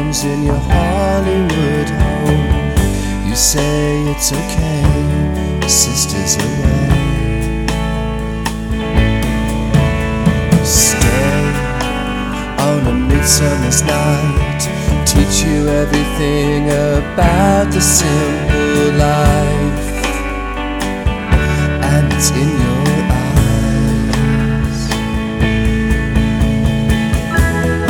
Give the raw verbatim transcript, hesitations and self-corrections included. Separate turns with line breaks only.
homes in your Hollywood home. You say it's okay, your sister's away. Stay on a midsummer's night, teach you everything about the simple life.